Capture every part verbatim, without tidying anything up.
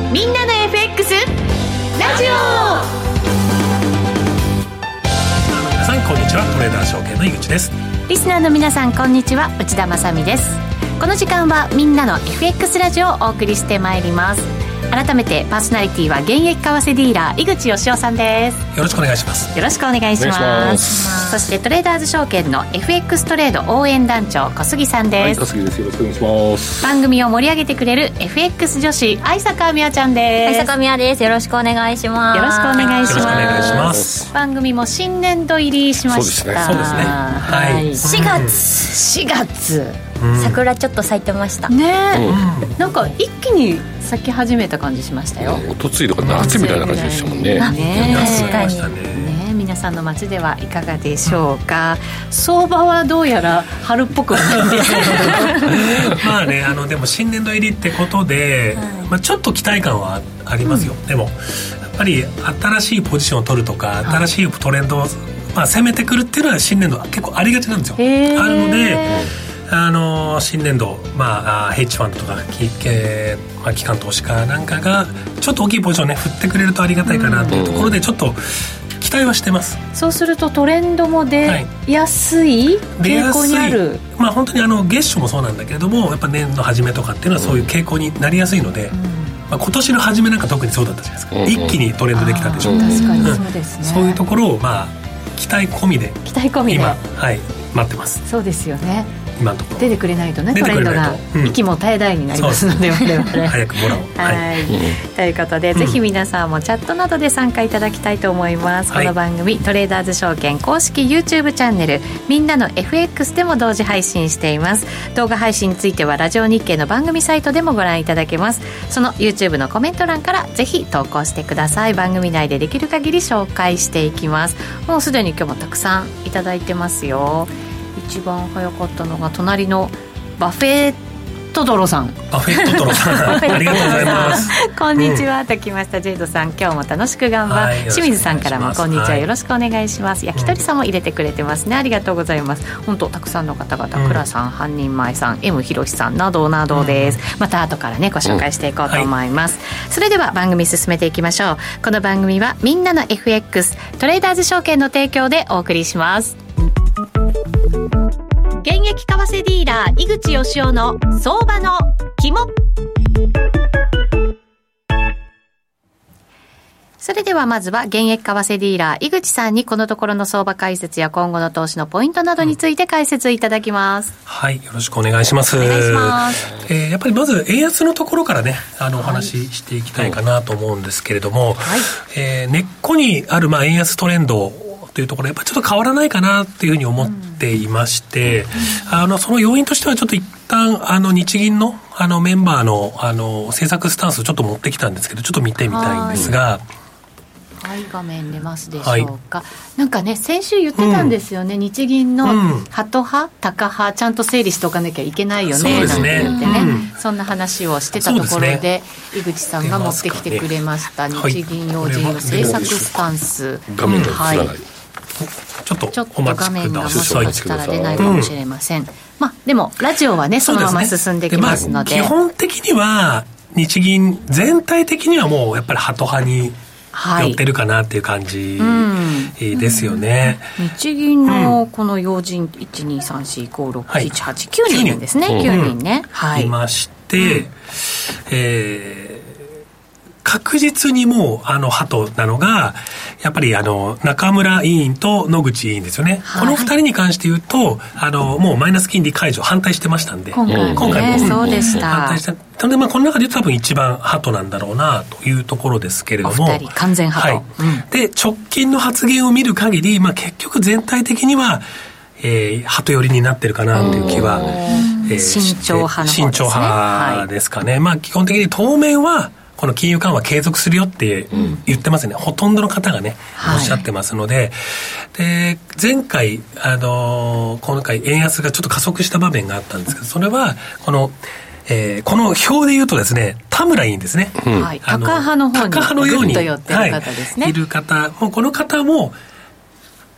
みんなの エフエックス ラジオ。 皆さんこんにちは。トレーダー証券の井口です。 リスナーの皆さんこんにちは。内田まさみです。この時間はみんなの エフエックス ラジオをお送りしてまいります。改めてパーソナリティは現役為替ディーラー井口義雄さんです。 よろしくお願いします。 よろしくお願いします。そしてトレーダーズ証券の エフエックス トレード応援団長小杉さんです。 はい、小杉です。よろしくお願いします。 番組を盛り上げてくれる エフエックス 女子相坂美和ちゃんです。 相坂美和です。よろしくお願いします。 よろしくお願いします。 よろしくお願いします。 番組も新年度入りしました。 そうですね。はい。 しがつしがつ、 うん、桜ちょっと咲いてましたねえ、 うん、 なんか一気に咲き始めた感じしましたよ。 おとついとか夏みたいな感じでしたもんね。 ね、 確かにね、皆さんの街ではいかがでしょうか。相場はどうやら春っぽくないんですけどまあね、あのでも新年度入りってことで、はい、まあ、ちょっと期待感はありますよ、うん、でもやっぱり新しいポジションを取るとか、新しいトレンドを、まあ、攻めてくるっていうのは新年度は結構ありがちなんですよ。あるのであの新年度、まあ、ヘッジファンドとか機、まあ、機関投資家なんかがちょっと大きいポジションをね振ってくれるとありがたいかなというところでちょっと期待はしてます。 そうするとトレンドも出やすい傾向にある、はい、 まあ、本当にあの月初もそうなんだけれども、やっぱ年の初めとかっていうのはそういう傾向になりやすいので、うん、まあ、今年の初めなんか特にそうだったじゃないですか、うん、一気にトレンドできたでしょう。 確かにそうですね、 うん、そういうところを、まあ、期待込みで期待込みで今、はい、待ってます。 そうですよね。 今のところ出てくれないとね、トレンドが息も絶え絶えになりますので、うん、我々 早くもらおう、 はい、はい、ということで、うん、ぜひ皆さんもチャットなどで参加いただきたいと思います、はい、この番組トレーダーズ証券公式 YouTube チャンネルみんなの エフエックス でも同時配信しています。動画配信についてはラジオ日経の番組サイトでもご覧いただけます。その YouTube のコメント欄からぜひ投稿してください。番組内でできる限り紹介していきます。もうすでに今日もたくさんいただいてますよ。一番早かったのが隣のバフェットドロさん。 バフェットドロさんありがとうございます。 こんにちは、うん、ときました。ジェイドさん今日も楽しく頑張る、はい、清水さんからもこんにちは、よろしくお願いします。焼き鳥さんも入れてくれてますね、ありがとうございます。本当たくさんの方々、うん、倉さん、半人前さん、 M ひろしさんなどなどです、うん、また後からねご紹介していこうと思います、うん、はい、それでは番組進めていきましょう。この番組はみんなの エフエックス トレーダーズ証券の提供でお送りします。現役為替ディーラー井口義雄の相場の肝。それではまずは現役為替ディーラー井口さんにこのところの相場解説や今後の投資のポイントなどについて解説いただきます、うん、 はい、よろしくお願いします。 お願いします。 えー、やっぱりまず円安のところからね、あのお話ししていきたいかなと思うんですけれども、はい、えー、根っこにあるまあ円安トレンドというところやっぱりちょっと変わらないかなっていうふうに思っていまして、うん、あのその要因としてはちょっと一旦あの日銀のあのメンバーのあの政策スタンスをちょっと持ってきたんですけど、ちょっと見てみたいんですが、 はい、画面出ますでしょうか、はい、なんかね先週言ってたんですよね、うん、日銀のハト派タカ派ちゃんと整理しておかなきゃいけないよね、 そうですね、 なんて言ってね、 うん、 そんな話をしてたところ で, で、ね、井口さんが持ってきてくれました、ね、日銀要人の政策スタンス、 画面が映らない、はい、 ちょっとちょっと画面がもしかしたら出ないかもしれません、うん、まあ、でもラジオはねそのまま進んできますの で, で、 まあ、基本的には日銀全体的にはもうやっぱりハト派に寄ってるかなっていう感じですよね、 うんうん、日銀のこの要人 いちにさんしごろくしちはちきゅうにんですね、きゅうにんね、はい、 いまして、うん、えー確実にもうあのハトなのがやっぱりあの中村委員と野口委員ですよね、はい、このふたりに関して言うとあのもうマイナス金利解除反対してましたんで、 今回も、ね、今回も、うん、そうでした、 反対したなので、まあ、この中で多分一番ハトなんだろうなというところですけれども、 お二人完全ハト、 はい、うん、で直近の発言を見る限り、まあ、結局全体的にはえー、ハト寄りになってるかなという気は、 えー、慎重派の方ですね、 慎重派ですかね、はい、まあ、基本的に当面はこの金融緩和継続するよって言ってますね、うん、ほとんどの方がね、はい、おっしゃってますので、で前回、あのー、今回円安がちょっと加速した場面があったんですけど、それはこの、えー、この表で言うとですね、田村委員ですね、 うん、はい、高派の方に高派のようにぐっと寄ってる方ですね、 はい、いる方もうこの方も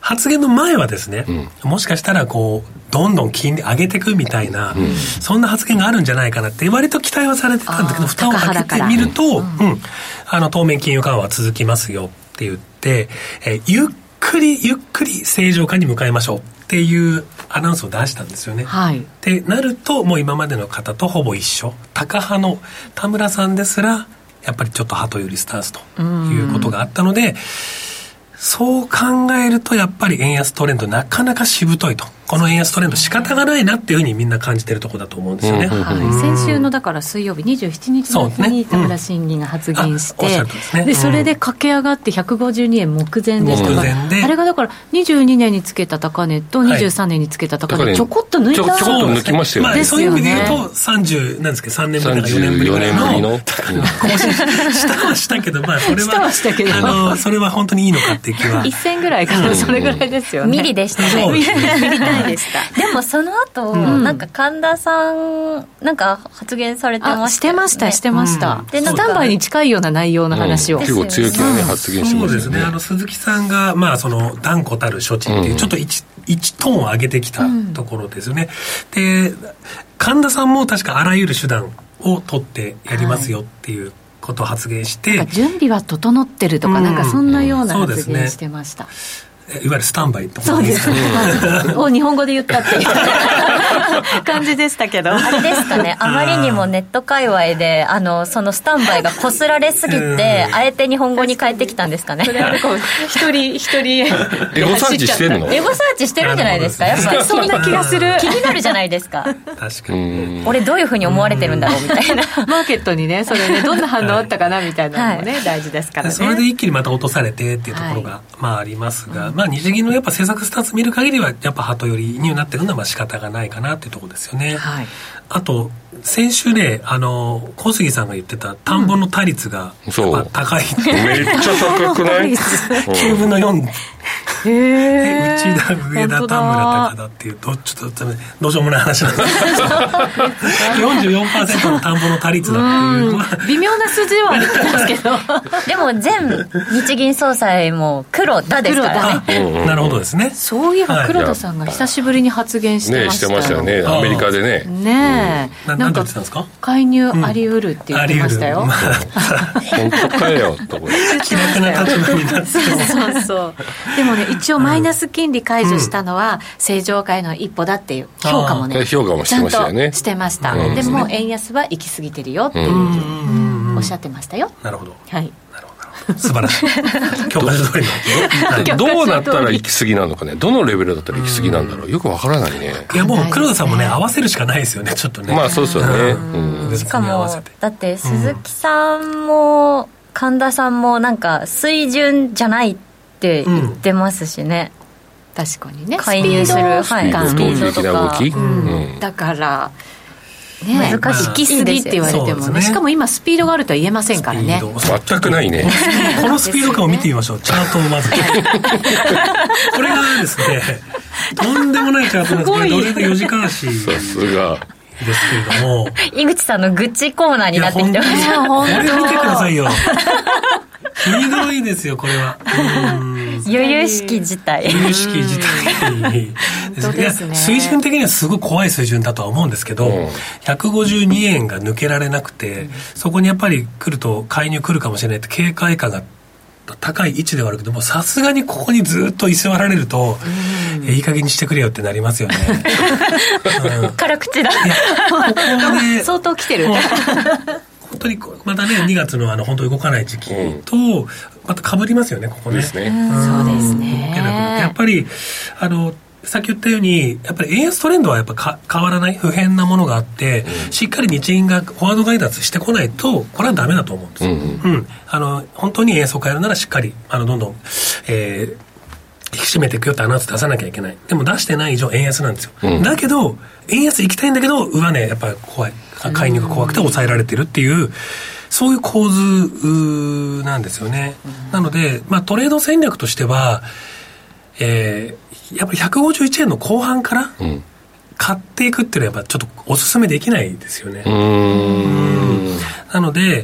発言の前はですね、うん、もしかしたらこうどんどん金利上げていくみたいな、うん、そんな発言があるんじゃないかなって割と期待はされてたんだけど、蓋を開けてみると、うんうん、あの当面金融緩和は続きますよって言って、えー、ゆっくりゆっくり正常化に向かいましょうっていうアナウンスを出したんですよね。はい、ってなるともう今までの方とほぼ一緒、タカ派の田村さんですらやっぱりちょっと鳩よりスタンスということがあったので、そう考えるとやっぱり円安トレンドなかなかしぶといと、この円安トレンド仕方がないなっていうふうにみんな感じてるところだと思うんですよね。 はい、先週のだから水曜日にじゅうしちにちの日に田村審議が発言して、うん、でそれで駆け上がってひゃくごじゅうにえん目前でしたが、あれがだからにじゅうにねんにつけた高値とにじゅうさんねんにつけた高値、はい、ちょこっと抜いた、 ちょこっと抜きましたよね。 まあ、そういう意味で言うとさんじゅうなんですけどさんねんぶりとかよねんぶりぐらいの更新したはしたけど、まあそれははしたけど、あのそれは本当にいいのかっていう気は。 一銭ぐらいかな、それぐらいですよね。 ミリでしたね。ミリ単位でした。でもその後、うん、なんか神田さんなんか発言されてましたよね。 してましたしてました、うん、でスタンバイに近いような内容の話を、 うん、結構強気な、ね、発言してましたね。 そうですね。あの鈴木さんがまあその断固たる処置っていう、うん、ちょっと 1, 1トーン上げてきたところですよね、うん、で神田さんも確かあらゆる手段を取ってやりますよっていうことを発言して、 はい、準備は整ってるとか、うん、なんかそんなような発言してました、うんいわゆるスタンバイとかそうですねを日本語で言ったっていう感じでしたけど、 あれですかね、あまりにもネット界隈であのそのスタンバイがこすられすぎてあえて日本語に変えてきたんですかね。 それはこう一人一人エゴサーチしてるの？ エゴサーチしてるんじゃないですか。やっぱりそんな気がする。 気になるじゃないですか。 確かに俺どういうふうに思われてるんだろうみたいなマーケットにねそれねどんな反応あったかなみたいなのもね、はい、大事ですからね。 それで一気にまた落とされてっていうところが、はい、まあありますが、うんまあ、日銀のやっぱ政策スタンス見る限りはやっぱ鳩寄りになってるのはまあ仕方がないかなっていうところですよね、はい、あと先週ねあの小杉さんが言ってた田んぼの他率がやっぱ高い、 うん、めっちゃ高くないきゅうぶんのよんへえ内田上田田村高田っていうどちょっとどうしようもない話なんですけどよんじゅうよんパーセント の田んぼの他率だっていうのは微妙な数字ではありますけどでも全日銀総裁も黒田ですからねなるほどですね。 そういえば黒田さんが久しぶりに発言してましたよ、 ね、してましたよねアメリカでねねえ、 うん、なんか言ってたんですか。 介入あり得るって言ってましたよ、うん、 本当かよと気楽な立場になってそうそうそうでもね一応マイナス金利解除したのは正常化への一歩だっていう評価もね評価もしてましたよね。 ちゃんとしてました、うん、でも円安は行き過ぎてるよっていう、うん、おっしゃってましたよ。 なるほど、 はい、 なるほど素晴らしい教科書通りのどうなったら行き過ぎなのかね。どのレベルだったら行き過ぎなんだろうよくわからないね。 いやもう黒田さんもね合わせるしかないですよねちょっとね。 まあそうですよね、 うんうん、しかもだって鈴木さんも神田さんもなんか水準じゃないって言ってますしね、 うん、確かにね介入するスピード的な動き、 うんうん、だからね、 難しい、 行き過ぎって言われても ね, ねしかも今スピードがあるとは言えませんからね。 全くないねこのスピード感を見てみましょう。チャートをまずこれがですねとんでもないチャートなんですけどどれでよじかん足さすがですけれども井口さんの愚痴コーナーになってきてます。 これ見てくださいよひどいですよこれは。 由々しき事態由々しき事態ですね。水準的にはすごい怖い水準だとは思うんですけど、うん、ひゃくごじゅうにえんが抜けられなくて、うん、そこにやっぱり来ると介入来るかもしれないって警戒感が高い位置ではあるけどもさすがにここにずっと居座られると、うん、いい加減にしてくれよってなりますよね、 うん、辛口だ。いやここで相当来てる本当にまたねにがつのあの本当に動かない時期とまた被りますよねここね。 ですね、 うん、そうですね。 やっぱりあのさっき言ったようにやっぱり円安トレンドはやっぱか変わらない不変なものがあって、うん、しっかり日銀がフォワードガイダンスしてこないとこれはダメだと思うんですよ、うんうん、あの本当に円安を変えるならしっかりあのどんどん、えー引き締めていくよってアナウンス出さなきゃいけない。でも出してない以上円安なんですよ、うん、だけど円安行きたいんだけど上値やっぱり怖い介入が怖くて抑えられてるっていうそういう構図なんですよね、うん、なので、まあ、トレード戦略としては、えー、やっぱりひゃくごじゅういちえんの後半から買っていくっていうのはやっぱちょっとお勧めできないですよね。うーんなので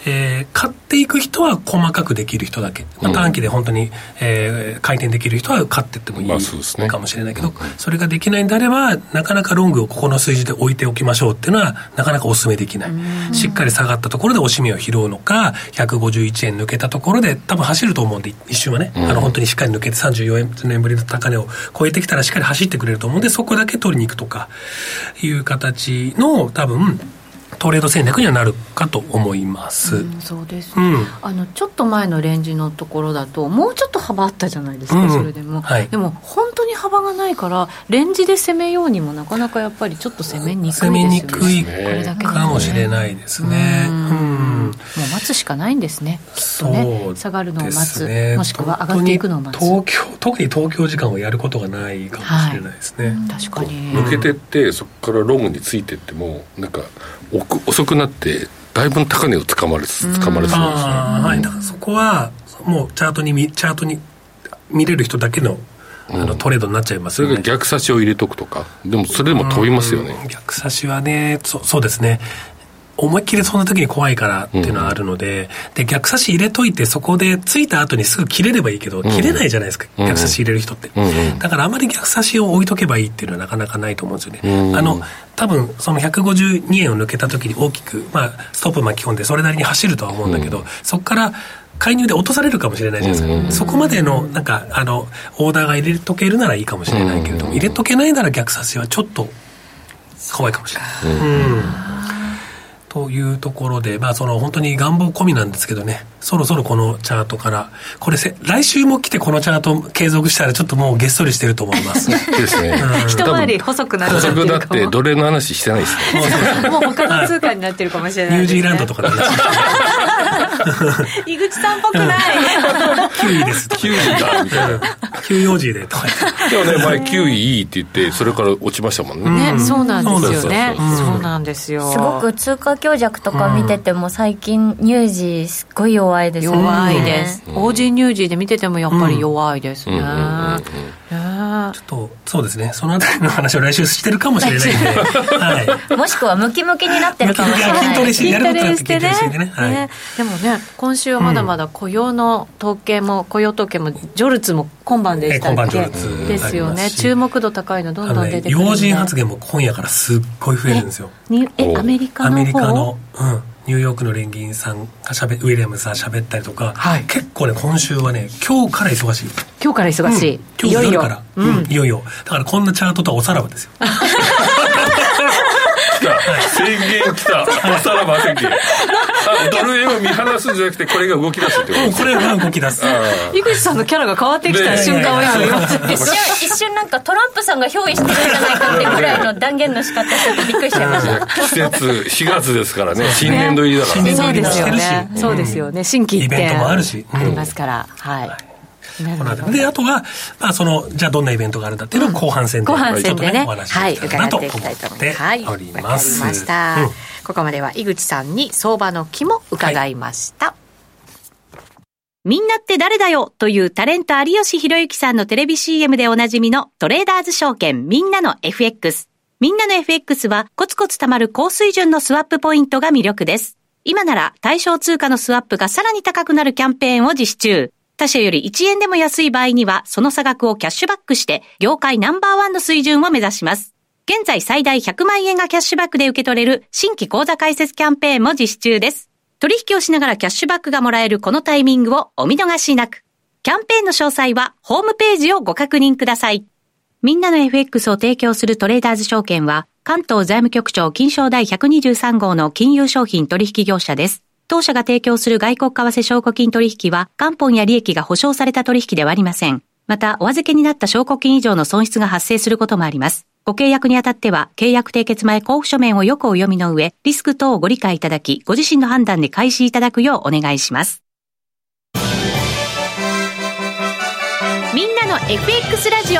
えー、買っていく人は細かくできる人だけ、まあ、短期で本当に、えー、回転できる人は買っていってもいいかもしれないけど、まあ そ, ね、それができないんであればなかなかロングをここの数字で置いておきましょうっていうのはなかなかお勧めできない。しっかり下がったところで押し目を拾うのか、ひゃくごじゅういちえん抜けたところで多分走ると思うんで、一瞬はね、うん、あの本当にしっかり抜けてさんじゅうよねんぶりの高値を超えてきたらしっかり走ってくれると思うんで、そこだけ取りに行くとかいう形の多分トレード戦略にはなるかと思います、うん、 そうです、ね、うん、あのちょっと前のレンジのところだともうちょっと幅あったじゃないですか、うん、それでも、はい、でも本当に幅がないからレンジで攻めようにもなかなかやっぱりちょっと攻めにくいですよね。 攻めにくいこれだけかもしれないですね。うん、うん、 もう待つしかないんですね、きっとね。下がるのを待つ、ね、もしくは上がっていくのを待つ。 東京特に東京時間をやることがないかもしれないですね、はい、 確かに抜けてってそこからロングについてってもなんか遅くなってだいぶ高値をつかまれつかまれそうですね。 あ、はい、だからそこはもうチャートにチャートに見れる人だけのあのトレードになっちゃいますよね、 うん、それが逆差しを入れとくとか。でもそれでも飛びますよね、 うん、逆差しはね、そ、そうですね、思いっきりそんな時に怖いからっていうのはあるので、うん、で逆差し入れといてそこでついた後にすぐ切れればいいけど、うん、切れないじゃないですか、うん、逆差し入れる人って、うん、だからあまり逆差しを置いとけばいいっていうのはなかなかないと思うんですよね、うん、あの多分そのひゃくごじゅうにえんを抜けた時に大きく、まあ、ストップ巻き込んでそれなりに走るとは思うんだけど、うん、そこから介入で落とされるかもしれないじゃないですか、うん、そこまでのなんかあのオーダーが入れとけるならいいかもしれないけれども、うん、入れとけないなら逆差しはちょっと怖いかもしれない、うんうん、というところで、まあ、その本当に願望込みなんですけどね、そろそろこのチャートからこれせ来週も来てこのチャート継続したらちょっともうげっそりしてると思いますですね、 うん、一回り細くなっちゃってるかも。 細くなって奴隷の話してないですねもう他の通貨になってるかもしれないです、ね、 ニュージーランドとかの話井口さんっぽくないキウイですキウイだみたいなキウイ王子でとかでもね前キウイいいって言ってそれから落ちましたもんね、 ね、うん、そうなんですよね、そうなんですよ。 すごく通貨強弱とか見てても最近ニュージーすっごい弱いですよね。 弱いです、うん、オージー ニュージーで見ててもやっぱり弱いですね、うんうんうんうん、 ちょっとそうですね、そのあたりの話を来週してるかもしれないんで、はい、 もしくはムキムキになってるかもしれない。 筋トレしてやることだって筋トレしてね、はい、 ね、でもね今週はまだまだ雇用の統計も、うん、雇用統計もジョルツも今晩でしたっけ、ですよね。注目度高いのどんどん出てくる、ね、 要人発言も今夜からすっごい増えるんですよ。 ええアメリカの方、 アメリカの、うん、ニューヨークの連銀さんがしゃべウィリアムさんしゃべったりとか、はい、結構ね今週はね今日から忙しい。 今日から忙しい、うん、 今日夜から、うんうん、いよいよだからこんなチャートとはおさらばですよ来た宣言来たおさらば宣言ドル円を見放すんじゃなくてこれが動き出すってこと、 これが動き出す井口さんのキャラが変わってきた瞬間を今見ました一瞬一瞬なんかトランプさんが憑依してるんじゃないかってぐらいの断言の仕方ちょっとびっくりしちゃいました季節しがつですからね、新年度入りだから、 ね、そうですよね、そうですよね、新規一点イベントもあるし、 ありますから、はい、はい、 であとは、まあ、そのじゃあどんなイベントがあるんだっていうのを後半戦で、 後半戦でね、 お話ししていきたいなと思っております。 はい、わかりました、うん、ここまでは井口さんに相場の肝伺いました、はい、みんなって誰だよというタレント有吉弘行さんのテレビ シーエム でおなじみのトレーダーズ証券みんなの エフエックス。みんなの エフエックス はコツコツ貯まる高水準のスワップポイントが魅力です。今なら対象通貨のスワップがさらに高くなるキャンペーンを実施中。他社よりいちえんでも安い場合にはその差額をキャッシュバックして業界ナンバーワンの水準を目指します。現在最大ひゃくまんえんがキャッシュバックで受け取れる新規口座開設キャンペーンも実施中です。取引をしながらキャッシュバックがもらえるこのタイミングをお見逃しなく。キャンペーンの詳細はホームページをご確認ください。みんなの エフエックス を提供するトレーダーズ証券は関東財務局長金商第ひゃくにじゅうさん号の金融商品取引業者です。当社が提供する外国為替証拠金取引は元本や利益が保証された取引ではありません。また、お預けになった証拠金以上の損失が発生することもあります。ご契約にあたっては、契約締結前交付書面をよくお読みの上、リスク等をご理解いただき、ご自身の判断で開始いただくようお願いします。みんなの エフエックス ラジオ。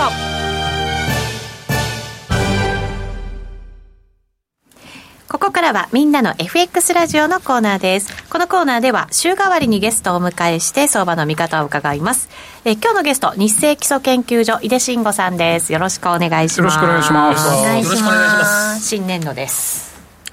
ここからはみんなの エフエックス ラジオのコーナーです。このコーナーでは週替わりにゲストをお迎えして相場の見方を伺います。え今日のゲスト、日清基礎研究所井出慎吾さんです。よろしくお願いします。 よろしくお願いします。 お願いします。新年度です。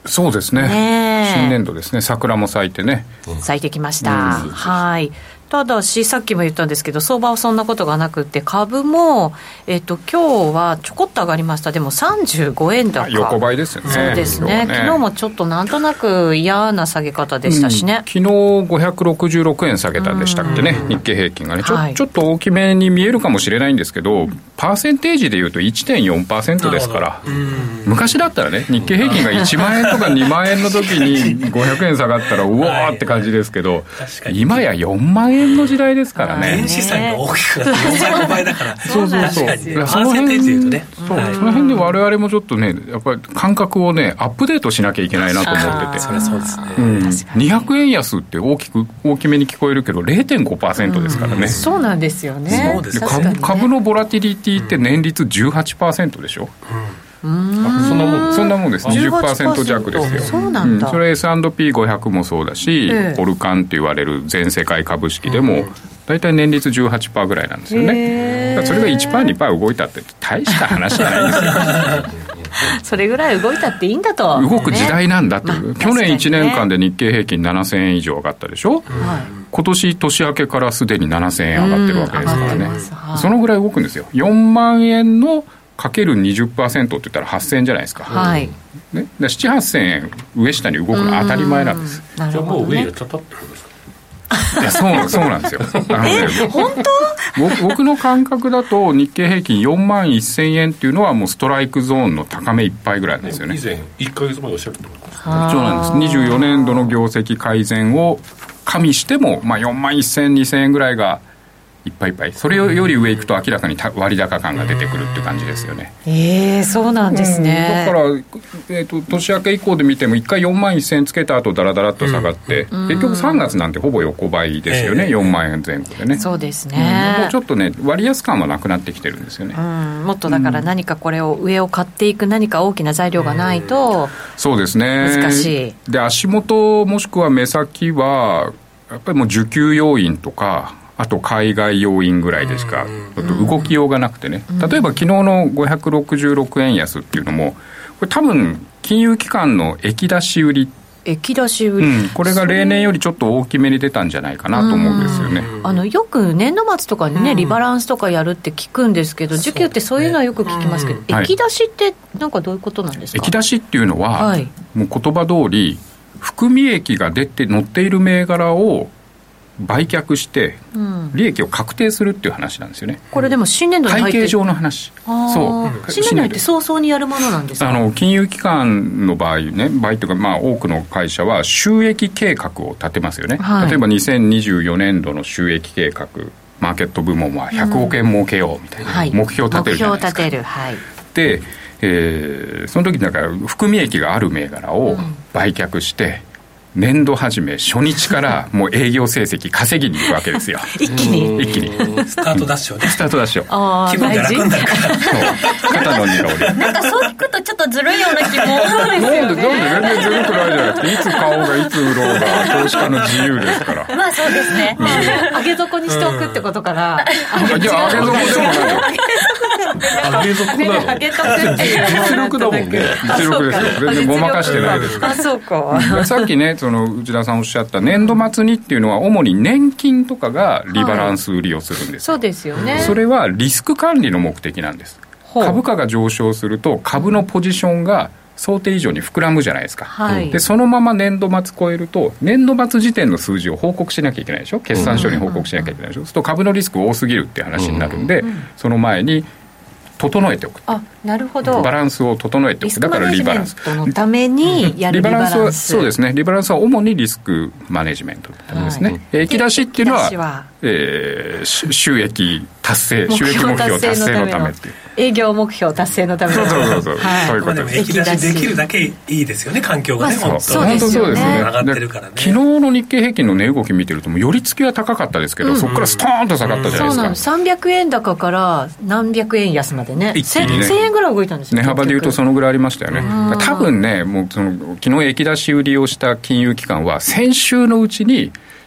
そうですね、 ね新年度ですね。桜も咲いてね、 咲いてきました、うん、はい。ただしさっきも言ったんですけど相場はそんなことがなくって株も、えっと、今日はちょこっと上がりました。でもさんじゅうごえん高、 横ばいですよね。 そうですね、ね、昨日もちょっとなんとなく嫌な下げ方でしたしね、 うん、昨日ごひゃくろくじゅうろくえん下げたんでしたっけね、日経平均がねちょ、はい、ちょっと大きめに見えるかもしれないんですけど、パーセンテージでいうと いってんよんパーセント ですから、昔だったらね日経平均がいちまんえんとかにまんえんの時にごひゃくえん下がったらうわーって感じですけど、今やよんまんえんの時代ですからね。 電子資産が大きくなってよんばいごばいだからそうそうそう、 確かにパーセンテージでいうとね、 そう、はい、その辺で我々もちょっとねやっぱり感覚をねアップデートしなきゃいけないなと思ってて、 それそうですね、 うん、にひゃくえん安って大きく大きめに聞こえるけど れいてんごパーセント ですからね、うん、 そうなんですよね。 そうですね。 株、株のボラティリティって年率 じゅうはちパーセント でしょ、うん、 うんそんなもんそんなもんです。 にじゅっパーセント 弱ですよ。 そうなんだ、 うん、それ エスアンドピーごひゃく もそうだし、ええ、オルカンって言われる全世界株式でも、うん、大体年率 じゅうはちパーセント ぐらいなんですよね。だからそれが いちパーセント にパーセント 動いたって大した話じゃないんですよそれぐらい動いたっていいんだと、 動く時代なんだと、ね、まあ、去年いちねんかんで日経平均ななせんえん以上上がったでしょ、うん、今年年明けからすでにななせんえん上がってるわけですからね、はい、そのぐらい動くんですよ。よんまんえんのかける にじゅっパーセント って言ったらはっせんえんじゃないですか、はい、ね、なな、はっせんえん上下に動くのは当たり前なんです。 じゃあもう上やっちゃったってことですか。 いや、そう、そうなんですよ。あのね、 本当僕の感覚だと日経平均よんまんせんえんっていうのはもうストライクゾーンの高めいっぱいぐらいなんですよね。 以前いっかげつまえおっしゃるってことですか。そうなんです。にじゅうよねんどの業績改善を加味しても、まあ、よんまんせん、にせんえんぐらいがいっぱいいっぱい、それより上行くと明らかに割高感が出てくるっていう感じですよね。 えー、そうなんですね、 うん、だから、えーと、年明け以降で見てもいっかいよんまんせんえんつけた後ダラダラっと下がって、うん、結局さんがつなんてほぼ横ばいですよね、えー、よんまんえんぜん後でね。 そうですね、 うん、もうちょっとね割安感はなくなってきてるんですよね、 うん、もっとだから何かこれを上を買っていく何か大きな材料がないと、うん、 そうですね、 難しい。 で足元もしくは目先はやっぱりもう需給要因とかあと海外要因ぐらいでしか動きようがなくてね、例えば昨日のごひゃくろくじゅうろくえん安っていうのもこれ多分金融機関の液出し売り、 液出し売り、 うん、これが例年よりちょっと大きめに出たんじゃないかなと思うんですよね。 あのよく年度末とかにねリバランスとかやるって聞くんですけど、需給ってそういうのはよく聞きますけど、ね、液出しってなんかどういうことなんですか。 液出しっていうのは、はい、もう言葉通り含み益が出て乗っている銘柄を売却して利益を確定するっていう話なんですよね、うん、 これでも新年度に入って会計上の話。 そう、新年度って早々にやるものなんですか。 あの金融機関の場合ね、場合というか、まあ、多くの会社は収益計画を立てますよね、はい、例えばにせんにじゅうよねんどの収益計画、マーケット部門はひゃくおくえん儲けようみたいな、うん、目標を立てるじゃないですか。 目標を立てる、はい、 で、えー、その時だから含み益がある銘柄を売却して、うん、年度始め初日からもう営業成績稼ぎに行くわけですよ一気に一気にスタートダッシュをねスタートダッシュを気分が楽になるからそう肩の荷が下りる。 なんかそう聞くとちょっとずるいような気もですよね。 なんでなんで全然ずるくないじゃなくて、いつ買おうがいつ売ろうが投資家の自由ですからまあそうですね、 うん、上げ底にしておくってことから、 うん、いや上げ底でもないよ上げ底なの上げとくっていう実力だもんね。実力ですよ。全然ごまかしてないですから。 あ、そうか。 さっきね、その内田さんおっしゃった年度末にっていうのは主に年金とかがリバランス売りをするんですよ、 はい、そうですよね。 それはリスク管理の目的なんです。株価が上昇すると株のポジションが想定以上に膨らむじゃないですか、はい、でそのまま年度末超えると年度末時点の数字を報告しなきゃいけないでしょ。決算書に報告しなきゃいけないでしょ、うん、そうすると株のリスク多すぎるっていう話になるんで、うん、その前に整えておく。 あ、なるほど。 バランスを整えておく。だからリバランスのためにやるリバランス。 リバランスはそうですね。リバランスは主にリスクマネジメントのためですね、はい、液出しっていうのは、はえー、収益達成収益目標達成のためっていう営業目標達成のためのそうそうそう、はい、そういうことです。 液出しできるだけいいですよね、環境がね、まあ、 本当そうですよね、 上がってるからね。 昨日の日経平均の値動き見てるともう寄り付きは高かったですけど、うん、そこからストーンと下がったじゃないですか、うん、そうなの。 さんびゃくえん高から何百円安までね、 一気にねせんえんぐらい動いたんですよ。 値幅でいうとそのぐらいありましたよね。多分ね、もうその昨日液出し売りをした金融機関は先週のうちに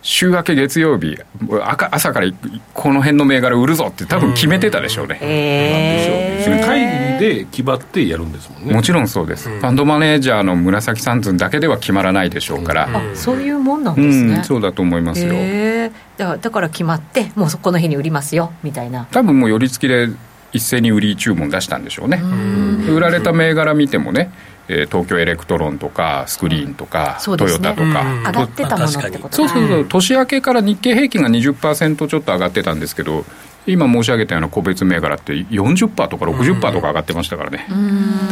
週明け月曜日朝からこの辺の銘柄売るぞって多分決めてたでしょうね。 えー、会議で決まってやるんですもんね。 もちろんそうです、うん、ファンドマネージャーの紫三寸だけでは決まらないでしょうから、うん、 あそういうもんなんですね、 うん、そうだと思いますよ。 えー、だから、だから決まってもうそこの日に売りますよみたいな。 多分もう寄り付きで一斉に売り注文出したんでしょうね。う売られた銘柄見てもね、えー、東京エレクトロンとかスクリーンとか、うん、トヨタとか、 うん、上がってたものってこと。 そうそうそう、年明けから日経平均が にじゅっパーセント ちょっと上がってたんですけど、今申し上げたような個別銘柄って よんじゅっパーセント とか ろくじゅっパーセント とか上がってましたからね。 うん、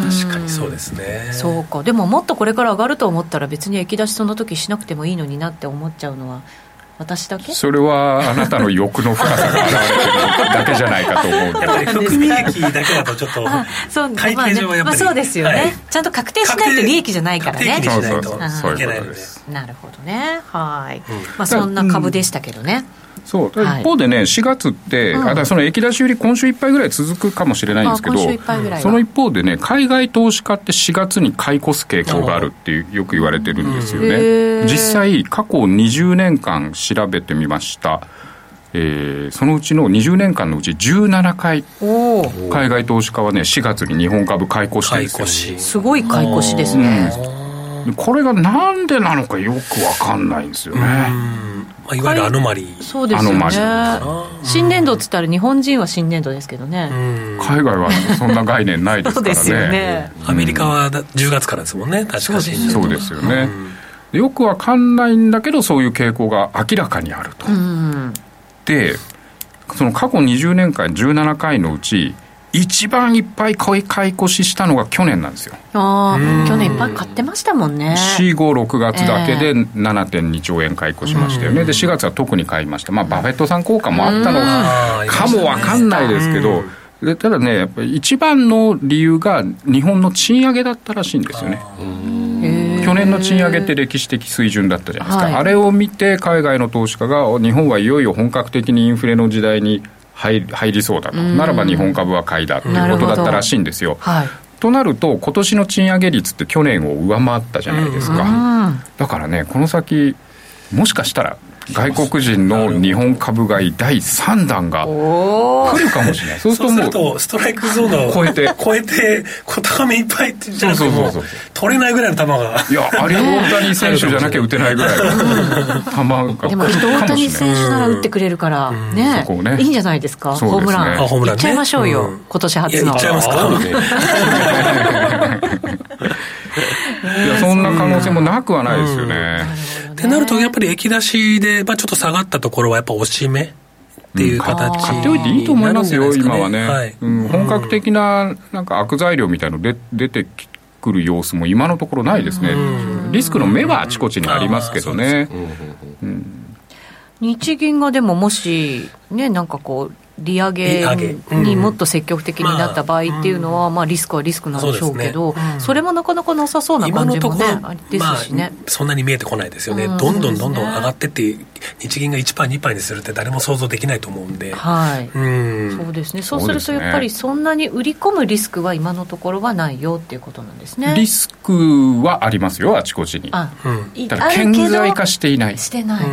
確かにそうですね。 そうか。でももっとこれから上がると思ったら別に液出しその時しなくてもいいのになって思っちゃうのは私だけ。 それはあなたの欲の深さが現れてるだけじゃないかと思う。 やっぱり含み益だけだとちょっと会計上はやっぱり、 まあそうですよね、はい、ちゃんと確定しないと利益じゃないからね。 そうそうそう、いけないので。 なるほどね。はい、うん、まあ、そんな株でしたけどね、 うん、そう一方でねしがつって、うん、あだその液出し売り今週いっぱいぐらい続くかもしれないんですけど、その一方でね海外投資家ってしがつに買い越す傾向があるっていうよく言われてるんですよね、うん、実際過去にじゅうねんかん調べてみました。えー、そのうちのにじゅうねんかんのうちじゅうななかい海外投資家はねしがつに日本株買い越してるんですよ。 すごい買い越しですね、 うん、これがなんでなのかよく分かんないんですよね。 まあ、いわゆるアノマリー。 そうですよね。新年度って言ったら日本人は新年度ですけどね、 海外はそんな概念ないですからね。 そうですよね。 アメリカはじゅうがつからですもんね、確かに。 そうですよね、うん、よくわかんないんだけどそういう傾向が明らかにあると、うん、でその過去にじゅうねんかんじゅうななかいのうち一番いっぱい買い越ししたのが去年なんですよ。 あ去年いっぱい買ってましたもんね。 よん、ご、ろくがつだけで ななてんにちょうえん買い越しましたよね、でしがつは特に買いました。まあバフェットさん効果もあったのかもわかんないですけど、でただねやっぱり一番の理由が日本の賃上げだったらしいんですよね。去年の賃上げって歴史的水準だったじゃないですか、はい、あれを見て海外の投資家が日本はいよいよ本格的にインフレの時代に入りそうだと、ならば日本株は買いだということだったらしいんですよ、はい、となると今年の賃上げ率って去年を上回ったじゃないですか、うん、だからねこの先もしかしたら外国人の日本株買いだいさんだんが来るかもしれない。そうするともうそうするとストライクゾーンを超えて超えて高めいっぱいってじゃなくても取れないぐらいの球が、 いやあれ大谷選手じゃなきゃ打てないぐらいの球が来るかもしれない。 でも大谷選手なら打ってくれるからね、そこねいいんじゃないですか。ホームランホームラン、ね、 いっちゃいましょうよ、うん、今年初の。 いっちゃいますかいやそんな可能性もなくはないですよね、 うん、ってなるとやっぱり液出しで、まあ、ちょっと下がったところはやっぱ押し目っていう形、うん、 買っておいていいと思いますよ、ね、今はね、はい、うん、本格的ななんか悪材料みたいので出てくる様子も今のところないですね、うん、リスクの目はあちこちにありますけどね、うん、 日銀がでももしねなんかこう利上げにもっと積極的になった場合っていうのは、まあ、リスクはリスクなんでしょうけど、 そうですね、うん、それもなかなかなさそうな感じもねですしね、 まあ、そんなに見えてこないですよね、うん、どんどんどんどん上がってって日銀が いちパーセントにパーセントにするって誰も想像できないと思うんで、 はい、 うん、 そうですね。そうするとやっぱりそんなに売り込むリスクは今のところはないよっていうことなんですね。 リスクはありますよあちこちに。あ、うん、ただ顕在化していないしてない、うん、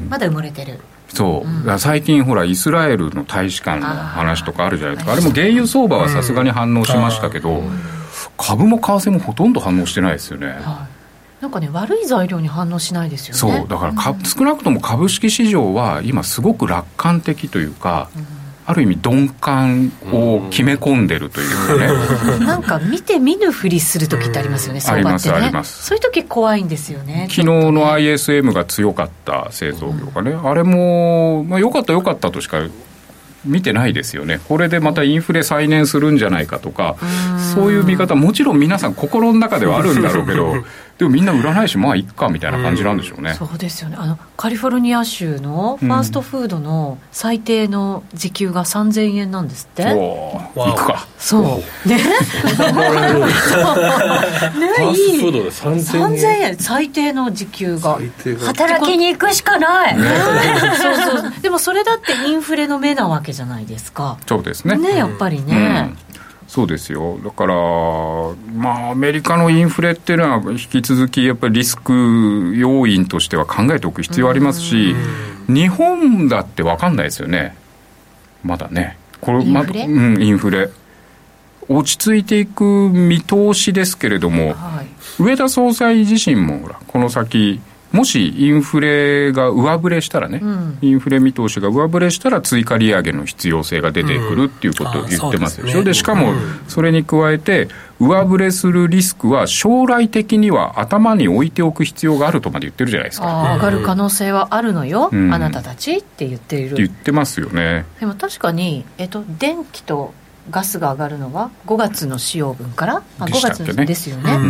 まだ埋もれてる。 そう、うん、最近ほらイスラエルの大使館の話とかあるじゃないですか。 あ, あれも原油相場はさすがに反応しましたけど、うん、株も為替もほとんど反応してないですよね、はい、 なんかね悪い材料に反応しないですよね。 そうだからか、うん、少なくとも株式市場は今すごく楽観的というか、うん、ある意味鈍感を決め込んでるというかね、 うん、なんか見て見ぬふりする時ってありますよね、相場ってね。ありますあります。そういう時怖いんですよね。 昨日の アイエスエム が強かった製造業がね、うん、あれも、まあ、良かった良かったとしか見てないですよね。これでまたインフレ再燃するんじゃないかとか、うん、そういう見方もちろん皆さん心の中ではあるんだろうけどでもみんな売らないしまあいっかみたいな感じなんでしょうね、 うん、そうですよね。あのカリフォルニア州のファーストフードの最低の時給がさんぜんえんなんですって、うん、 お行くか。 そうねねファーストフードでさんぜんえん、さんぜんえん最低の時給が働きに行くしかない、ね、 そうそう。でもそれだってインフレの目なわけじゃないですか。 そうですね。 ねやっぱりね、 うん、 そうですよ。だから、まあ、アメリカのインフレっていうのは引き続きやっぱりリスク要因としては考えておく必要ありますし、日本だって分かんないですよね、まだね。これインフレ、 ま、うん、インフレ落ち着いていく見通しですけれども、はい、植田総裁自身もほらこの先もしインフレが上振れしたらね、うん、インフレ見通しが上振れしたら追加利上げの必要性が出てくるっていうことを言ってますでしょ、うん、でしかもそれに加えて上振れするリスクは将来的には頭に置いておく必要があるとまで言ってるじゃないですか。 あ、上がる可能性はあるのよ、うん、あなたたちって言っている言ってますよね。 でも確かに、えっと、電気とガスが上がるのはごがつの使用分から、まあ、ごがつですよね、うんうんうん、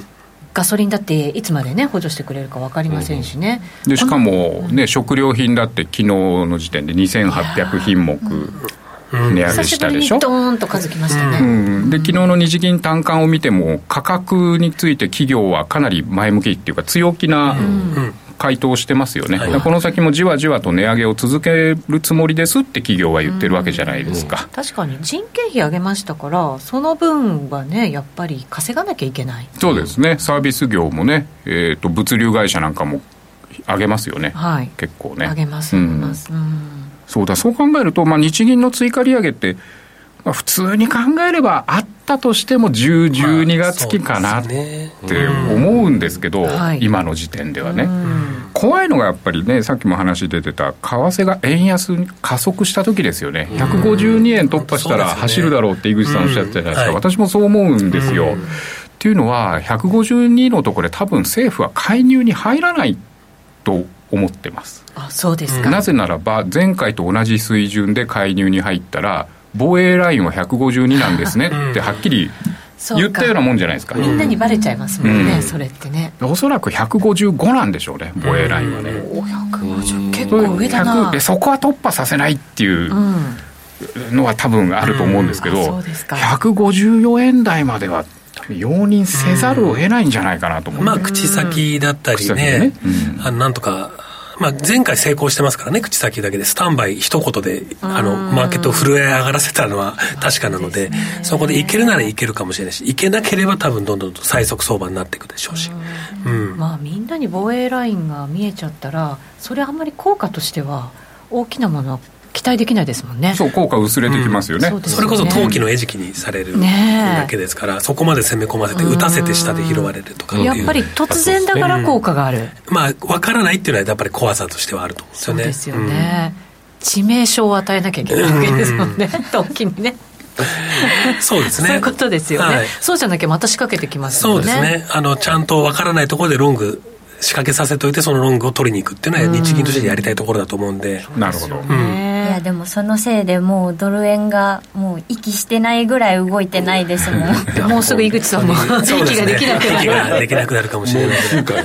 ガソリンだっていつまでね補助してくれるか分かりませんしね、 うん、でしかもね、食料品だって昨日の時点でにせんはっぴゃくひんもく値上げしたでしょ。 久しぶりにドーンと数きましたね、 うん、で昨日の日銀短観を見ても価格について企業はかなり前向きっていうか強気な回答をしてますよね、うん、この先もじわじわと値上げを続けるつもりですって企業は言ってるわけじゃないですか、うんうん、 確かに人件費上げましたからその分はねやっぱり稼がなきゃいけない。 そうですね。サービス業もね、えーと物流会社なんかも上げますよね、はい、結構ね上げます上げます、うんうん、 そうだ。そう考えると、まあ、日銀の追加利上げって、まあ、普通に考えればあったとしてもじゅう、じゅうにがつ期かなって思うんですけど、まあね、今の時点ではね、怖いのがやっぱりね、さっきも話出てた為替が円安に加速した時ですよね。ひゃくごじゅうにえん突破したら走るだろうって井口さんおっしゃってたじゃないですか、うん、私もそう思うんですよ、うん、っていうのはひゃくごじゅうにのところで多分政府は介入に入らないと思ってます。 あ、そうですか。 なぜならば前回と同じ水準で介入に入ったら防衛ラインはひゃくごじゅうになんですねってはっきり言ったようなもんじゃないですか。 みんなにバレちゃいますもんね、うん、それってね。 おそらくひゃくごじゅうごなんでしょうね、防衛ラインはね。 おひゃくごじゅう結構上だな。 でそこは突破させないっていうのは多分あると思うんですけど、うんうん、そうですか。ひゃくごじゅうよえん台までは容認せざるを得ないんじゃないかなと思う、 うん、まあ口先だったり ね, ね、うん、あのなんとか、まあ、前回成功してますからね、口先だけでスタンバイ一言であのマーケットを震え上がらせたのは確かなの で, で、ね、そこでいけるならいけるかもしれないし、いけなければ多分どんどんと最速相場になっていくでしょうし、 うん、まあ、みんなに防衛ラインが見えちゃったらそれあんまり効果としては大きなものは期待できないですもんね。 そう、効果薄れてきますよね、うん、 そ, それこそ投機の餌食にされるだけですから、ね、そこまで攻め込ませて打たせて下で拾われるとかっていう、 やっぱり突然だから効果がある、 うん、まあ分からないっていうのはやっぱり怖さとしてはあると思うんですよね。 そうですよね、うん、致命傷を与えなきゃいけないわけですもんね、投機にねそうですね、 そういうことですよね、はい、そうじゃなきゃまた仕掛けてきますよね。 そうですね、あのちゃんと分からないところでロング仕掛けさせておいてそのロングを取りに行くっていうのは日銀としてやりたいところだと思うんで、 うん、なるほど、 うん、いやでもそのせいでもうドル円がもう息してないぐらい動いてないですもんもうすぐ井口さんも息ができなくなる、 息ができなくなるかもしれない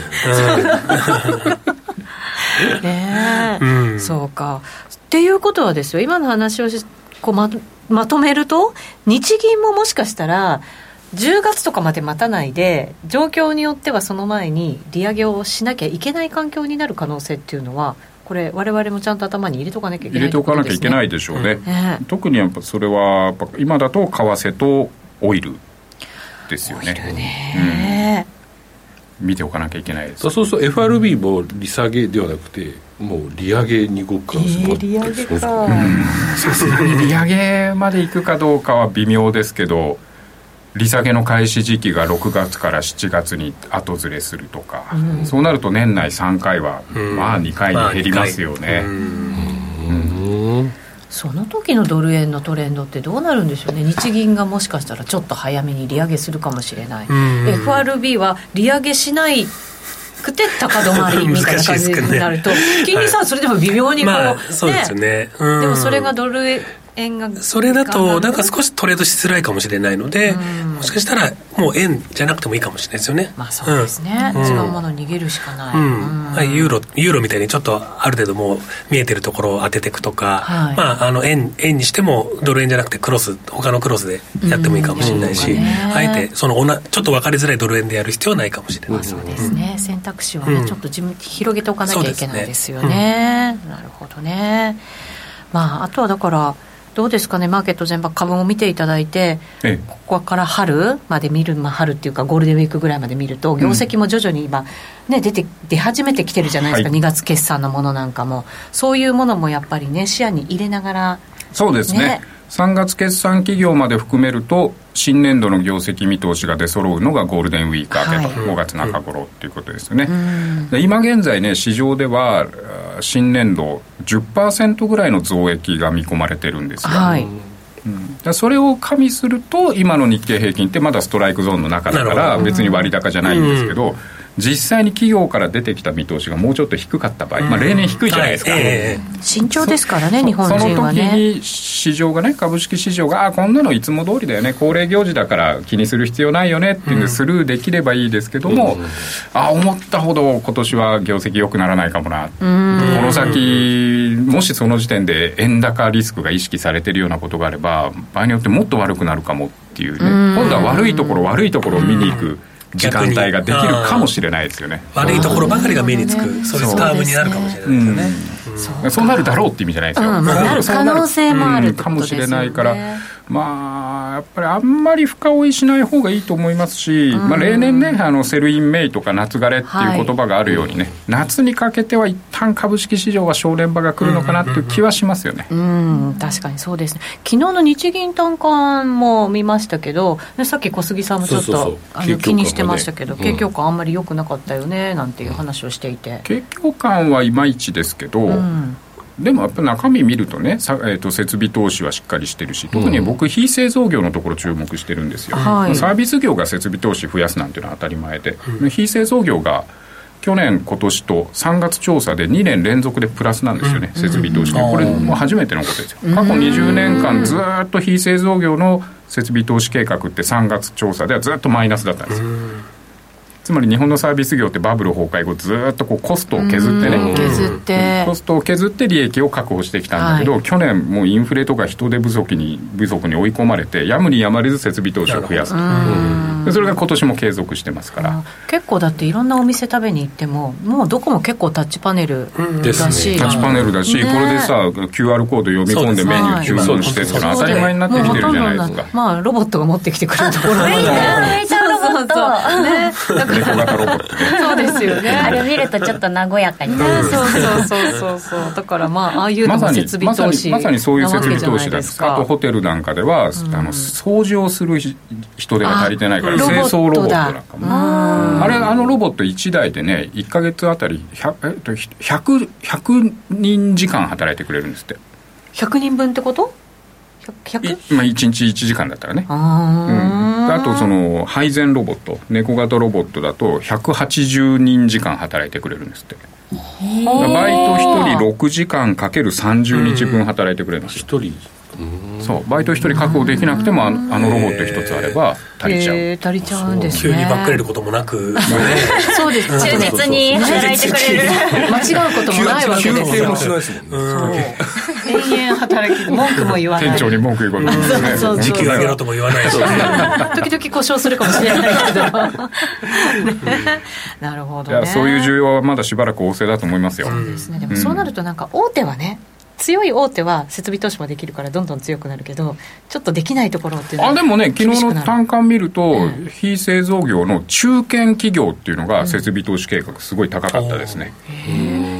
ねえ、うん、そうか。っていうことはですよ、今の話をこう ま, まとめると日銀ももしかしたらじゅうがつとかまで待たないで状況によってはその前に利上げをしなきゃいけない環境になる可能性っていうのは、これ我々もちゃんと頭に入れとかなきゃいけない、 入れておかなきゃいけないでしょうね、うんね、特にやっぱそれは今だと為替とオイルですよね。オイルね、うん、見ておかなきゃいけないです。 そうすると エフアールビー も利下げではなくてもう利上げに動く可能性もあって、 利上げか、 さすがに利上げまでいくかどうかは微妙ですけど、利下げの開始時期がろくがつからしちがつに後ずれするとか、うん、そうなると年内さんかいは、うん、まあにかいに減りますよね、まあうんうん、その時のドル円のトレンドってどうなるんでしょうね。日銀がもしかしたらちょっと早めに利上げするかもしれない、うん、エフアールビー は利上げしないくて高止まりみたいな感じになると金利差はそれでも微妙にこう、 まあ、そうですよね、うん、 でもそれがドル円がそれだとなんか少しトレードしづらいかもしれないので、うん、もしかしたらもう円じゃなくてもいいかもしれないですよね。 まあそうですね、うん、違うもの逃げるしかない、うんうんまあ、ユーロユーロみたいにちょっとある程度もう見えてるところを当てていくとか、はいまあ、あの 円, 円にしてもドル円じゃなくてクロス他のクロスでやってもいいかもしれないし、うん、あえてそのおなちょっと分かりづらいドル円でやる必要はないかもしれない、 まあ、そうですね、うん、選択肢はね、うん、ちょっと自分広げておかなきゃいけないですよね、うん、なるほどね。まああとはだからどうですかね、マーケット全般株も見ていただいて、ええ、ここから春まで見る、まあ、春っていうかゴールデンウィークぐらいまで見ると業績も徐々に今、ね、出て出始めてきてるじゃないですか、はい、にがつ決算のものなんかもそういうものもやっぱりね視野に入れながら、 そうですね、ね、さんがつ決算企業まで含めると新年度の業績見通しが出揃うのがゴールデンウィーク明けと、はい、ごがつ中頃っていうことですよね、うん、で今現在ね市場では新年度 じゅっパーセント ぐらいの増益が見込まれてるんですよ、はい、うん、でそれを加味すると今の日経平均ってまだストライクゾーンの中だから別に割高じゃないんですけど、うん、実際に企業から出てきた見通しがもうちょっと低かった場合、まあ、例年低いじゃないですか、はいえー、慎重ですからね日本人はね。 その時に市場がね株式市場があこんなのいつも通りだよね恒例行事だから気にする必要ないよねっていうのでスルーできればいいですけども、うん、あ思ったほど今年は業績良くならないかもな、うん、この先もしその時点で円高リスクが意識されているようなことがあれば場合によってもっと悪くなるかもっていうね、うん、今度は悪いところ悪いところを見に行く時間帯ができるかもしれないですよね。 悪いところばかりが目につく、うん、そういうカーブになるかもしれないですよね。 うん、そう、そうなるだろうって意味じゃないですよ、 うん、なる可能性もあるってことですよね、 うん、かもしれないからまあやっぱりあんまり深追いしない方がいいと思いますし、うんまあ、例年ねあのセルインメイとか夏枯れっていう言葉があるようにね、はい、夏にかけては一旦株式市場は正念場が来るのかなっていう気はしますよね、 うんうんうん、確かにそうですね。昨日の日銀短観も見ましたけどさっき小杉さんもちょっとそうそうそうあの気にしてましたけど景況感あんまり良くなかったよねなんていう話をしていて、 景況感はいまいちですけど、うんでもやっぱ中身見るとね、えー、と設備投資はしっかりしてるし特に僕非製造業のところ注目してるんですよ、はい、サービス業が設備投資増やすなんていうのは当たり前で、うん、非製造業が去年今年とさんがつ調査でにねん連続でプラスなんですよね、うん、設備投資これも初めてのことですよ、うん、過去にじゅうねんかんずっと非製造業の設備投資計画ってさんがつ調査ではずっとマイナスだったんですよ、うんつまり日本のサービス業ってバブル崩壊後ずっとこうコストを削ってね削ってコストを削って利益を確保してきたんだけど、はい、去年もうインフレとか人手不足に不足に追い込まれてやむにやまれず設備投資を増やすとでそれが今年も継続してますから結構だっていろんなお店食べに行ってももうどこも結構タッチパネルだし、 ね、タッチパネルだし、ね、これでさ キューアール コード読み込んでメニュー注文してっていうのは当たり前になってきてるじゃないですか。 まあロボットが持ってきてくれるところまでめちゃロボットね猫型ロボットそうですよねあれ見るとちょっと和やかになるそうそうそうそうそうだからまあああいうのも設備投資まさにそういう設備投資ですか。あとホテルなんかでは、うん、あの掃除をする人手が足りてないから清掃ロボットなんかもあれあのロボットいちだいでねいっかげつあたり ひゃく, ひゃく, ひゃくにん時間働いてくれるんですって。 ひゃくにんぶんってこと？ひゃく? まあ、いちにちいちじかんだったらね。あ、うん、あとその配膳ロボット猫型ロボットだとひゃくはちじゅうにん時間働いてくれるんですって。バイトひとりろくじかんかけるさんじゅうにちぶん働いてくれるんですよ。ひとりそうバイトひとり確保できなくてもあのあのロボット一つあれば足りちゃう、 えー、足りちゃうんですね。 急にばっかりることもなく、ね、 そうです忠実に働いてくれる間違うこともないわけですよ。 もしないですもんね。 延々働き文句も言わない店長に文句言うこともですね。 そうそうそう時給上げろとも言わないし時々故障するかもしれないけど、ね、なるほどね。 いやそういう需要はまだしばらく旺盛だと思いますよ。 そうですね。でもそうなるとなんか大手はね強い大手は設備投資もできるからどんどん強くなるけどちょっとできないところっていうのはあでもね昨日の単価見ると、うん、非製造業の中堅企業っていうのが設備投資計画すごい高かったですね、 うん、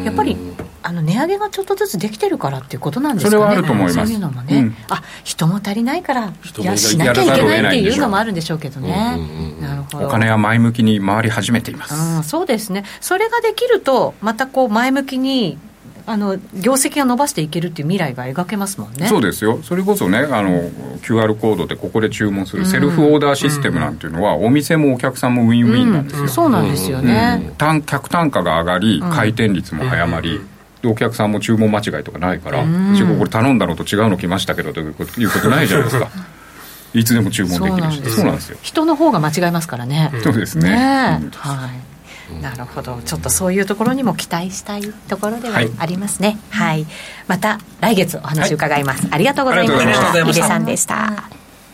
やっぱりあの値上げがちょっとずつできてるからっていうことなんですかね。 それはあると思います。 そういうのもね、うん、あ人も足りないからいやしなきゃいけないっていうのもあるんでしょうけどね、うんうんうん、なるほど。 お金は前向きに回り始めています、 うん、そうですね。それができるとまたこう前向きにあの業績が伸ばしていけるっていう未来が描けますもんね。 そうですよ。それこそねあの キューアール コードでここで注文するセルフオーダーシステムなんていうのは、うん、お店もお客さんもウィンウィンなんですよ、うん、 そうなんですよね、 うん、単客単価が上がり回転率も早まり、うん、でお客さんも注文間違いとかないから、うん、これ頼んだのと違うの来ましたけどということないじゃないですかいつでも注文できるし。そうなんですよ。 人の方が間違えますからね、 うん、そうですね、 ね、うん、はい、なるほど。ちょっとそういうところにも期待したいところではありますね、はい、はい、また来月お話伺います、はい、ありがとうございました。井出さんでした。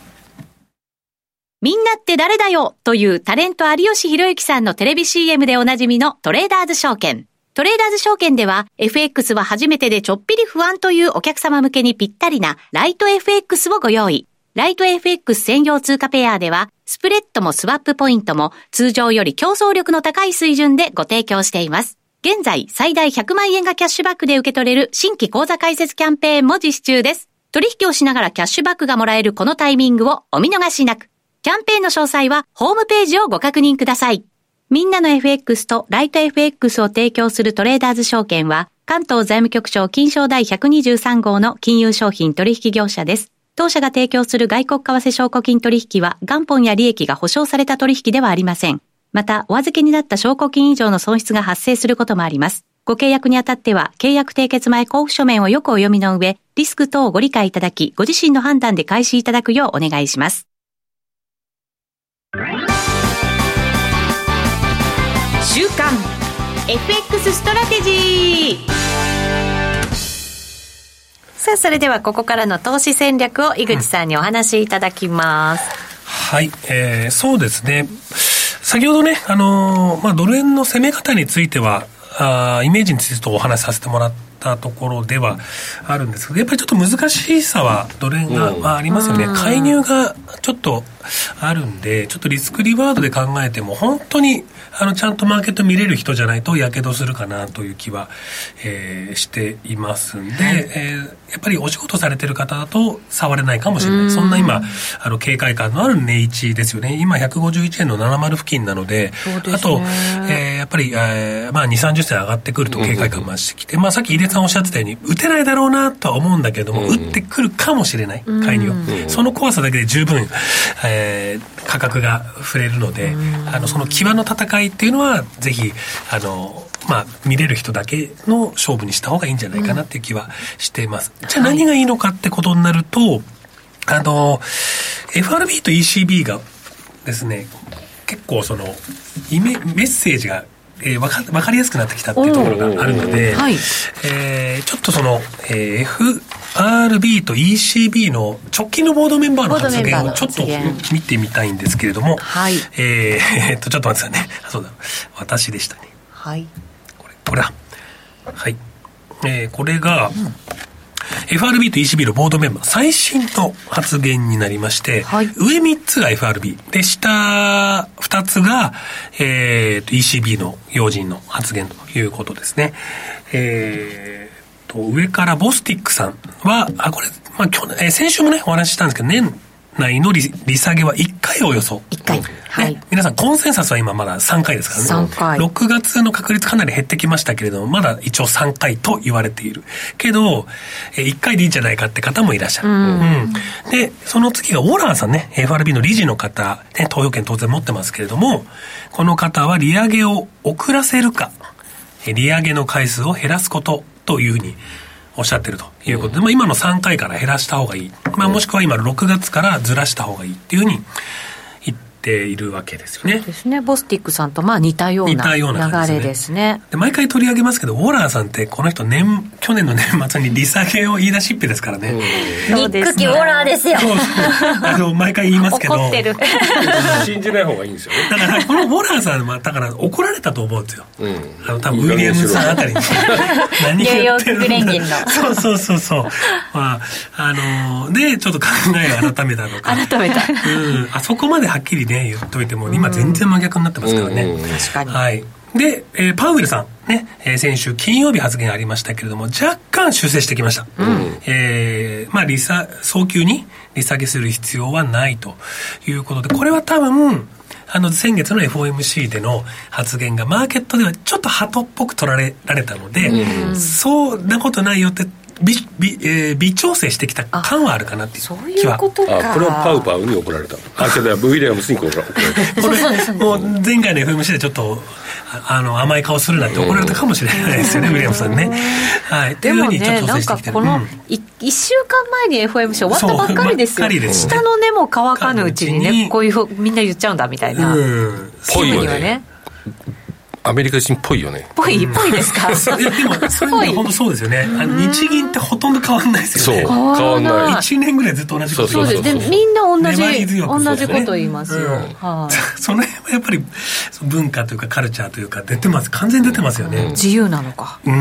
みんなって誰だよというタレント有吉弘行さんのテレビ シーエム でおなじみのトレーダーズ証券。 トレーダーズ証券では エフエックス は初めてでちょっぴり不安というお客様向けにぴったりなライト エフエックス をご用意。ライト エフエックス 専用通貨ペアではスプレッドもスワップポイントも通常より競争力の高い水準でご提供しています。現在最大ひゃくまんえんがキャッシュバックで受け取れる新規口座開設キャンペーンも実施中です。取引をしながらキャッシュバックがもらえるこのタイミングをお見逃しなく。キャンペーンの詳細はホームページをご確認ください。みんなの エフエックス とライト エフエックス を提供するトレーダーズ証券は関東財務局長金商第ひゃくにじゅうさん号の金融商品取引業者です。当社が提供する外国為替証拠金取引は元本や利益が保証された取引ではありません。また、お預けになった証拠金以上の損失が発生することもあります。ご契約にあたっては、契約締結前交付書面をよくお読みの上、リスク等をご理解いただき、ご自身の判断で開始いただくようお願いします。週刊 エフエックス ストラテジー。さあ、それではここからの投資戦略を井口さんにお話しいただきます。うん、 はい、えー、そうですね。先ほどね、あのー、まあ、ドル円の攻め方については、あイメージについてお話しさせてもらったところではあるんですけど、やっぱりちょっと難しさはドル円が、まあ、ありますよね。介入がちょっとあるんで、ちょっとリスクリワードで考えても本当にあのちゃんとマーケット見れる人じゃないとやけどするかなという気は、えー、していますんで、はい、えー、やっぱりお仕事されてる方だと触れないかもしれない。そんな今あの警戒感のある値位置ですよね。今ひゃくごじゅういちえんのななじゅう付近なので、でね、あと、えー、やっぱり、えー、まあにじゅうさんじゅっせん上がってくると警戒感増してきて、まあさっき井出さんおっしゃってたように打てないだろうなとは思うんだけども、打ってくるかもしれない介入を、その怖さだけで十分、えー、価格が触れるので、あのその際の戦いっていうのはぜひあのまあ、見れる人だけの勝負にした方がいいんじゃないかなっていう気はしています。じゃあ何がいいのかってことになると、あの エフアールビー と イーシービー がですね、結構そのイメメッセージがえー、分か、分かりやすくなってきたっていうところがあるので、はい、えー、ちょっとその、えー、エフアールビー と イーシービー の直近のボードメンバーの発言をちょっと見てみたいんですけれども、はい、えー、えー、っとちょっと待ってくださいね。そうだ、私でしたね。はい。これ、これだ。はい。えー、これが、うん、エフアールビー と イーシービー のボードメンバー最新の発言になりまして、はい、上みっつが エフアールビー で下ふたつが、えー、と イーシービー の要人の発言ということですね。えー、と上からボスティックさんはあこれ、まあ去年えー、先週もねお話ししたんですけど、年内の 利, 利下げはいっかいおよそいっかい、はい、 ね、皆さんコンセンサスは今まださんかいですからね。さんかい。ろくがつの確率かなり減ってきましたけれども、まだ一応さんかいと言われているけど、えいっかいでいいんじゃないかって方もいらっしゃる。うん、うん、でその次がウォラーさんね、 エフアールビー の理事の方、ね、投票権当然持ってますけれども、この方は利上げを遅らせるか利上げの回数を減らすことというふうにおっしゃってるということで、まあ、今のさんかいから減らした方がいい、まあ、もしくは今ろくがつからずらした方がいいっていうふうに言っているわけですよね。 そうですね。ボスティックさんとまあ似たような流れですね。 で毎回取り上げますけど、ウォラーさんってこの人年去年の年末に利下げを言い出しっぺですからね。 ニックキウォラーですよ。 あの毎回言いますけど怒ってる信じない方がいいんですよね。 だからこのウォラーさんはだから怒られたと思うんですよ、うん、あの多分ウィリアムさんあたりに何言ってるんだ。ニューヨーク連銀のそうそうそうそう、まああのー、でちょっと考えを改めたのか改めた、 うん、あそこまではっきりね言っといても今全然真逆になってますからね、うん、 確かに、 はい。で、えー、パウエルさんね、えー、先週金曜日発言ありましたけれども、若干修正してきました。うん、えー、まあ利下早急に利下げする必要はないということで、これは多分あの先月の エフオーエムシー での発言がマーケットではちょっと鳩っぽく取られられたので、うん、そんなことないよって微, 微, えー、微調整してきた感はあるかなっていう気は。 そういうことか。 あ、これはパウパウに怒られた。あ、けどウィリアムスに怒られた。 これもう前回の エフオーエムシー でちょっとあの甘い顔するなって怒られたかもしれないですよね、ウィリアムさんね。はい。 でもね、なんかこのいっしゅうかんまえに エフオーエムシー 終わったばっかりですよ。です下の根も乾かぬうちにね、こういうふうみんな言っちゃうんだみたいな。うん。 ぽいよね。アメリカ人っぽいよね。 ぽい、ぽいですか。 いやでもそれは本当そうですよね。あの日銀ってほとんど変わんないですよね。 そう変わんない。 いちねんぐらいずっと同じこと言います。そうです。でみんな同じ同じこと言いますよ。 はい。その辺はやっぱり文化というかカルチャーというか出てます、完全に出てますよね、うん、 自由なのか、 うん、